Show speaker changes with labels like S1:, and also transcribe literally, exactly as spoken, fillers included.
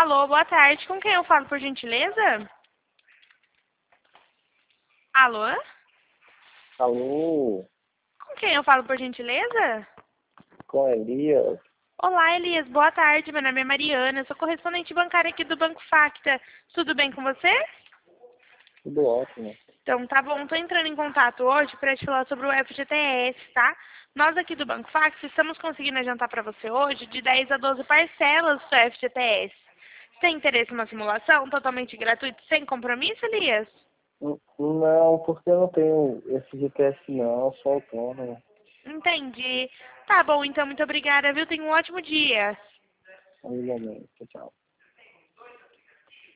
S1: Alô, boa tarde. Com quem eu falo, por gentileza? Alô?
S2: Alô,
S1: Com quem eu falo, por gentileza?
S2: com Elias?
S1: Olá, Elias. Boa tarde. Meu nome é Mariana. Eu sou correspondente bancária aqui do Banco Facta. Tudo bem com você?
S2: Tudo ótimo.
S1: Então, tá bom. Estou entrando em contato hoje para te falar sobre o F G T S, tá? Nós aqui do Banco Facta estamos conseguindo adiantar para você hoje de dez a doze parcelas do F G T S. Tem interesse em uma simulação totalmente gratuita, sem compromisso, Elias?
S2: N- Não, porque eu não tenho esse G P S não, eu sou autônomo.
S1: Entendi. Tá bom, então, muito obrigada, viu? Tenha um ótimo dia.
S2: Igualmente, tchau.